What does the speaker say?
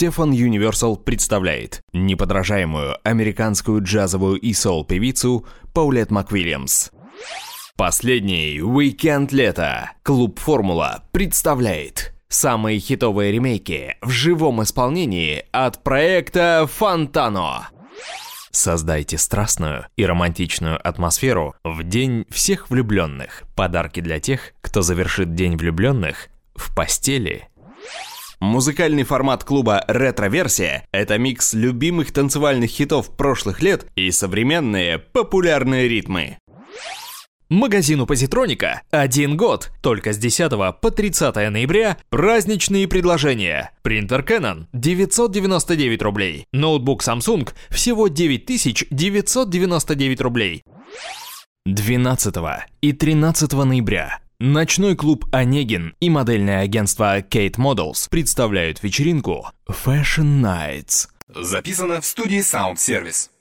Stefan Universal представляет неподражаемую американскую джазовую и соул-певицу Паулет МакВильямс. Последний уикенд лета. Клуб «Формула» представляет самые хитовые ремейки в живом исполнении от проекта «Фонтано». Создайте страстную и романтичную атмосферу в День всех влюбленных. Подарки для тех, кто завершит День влюбленных в постели. Музыкальный формат клуба «Ретро-версия» — это микс любимых танцевальных хитов прошлых лет и современные популярные ритмы. Магазину Позитроника 1 год. Только с 10 по 30 ноября праздничные предложения. Принтер Canon 999 рублей. Ноутбук Samsung всего 9999 рублей. 12 и 13 ноября. Ночной клуб «Онегин» и модельное агентство Kate Models представляют вечеринку Fashion Nights. Записано в студии Sound Service.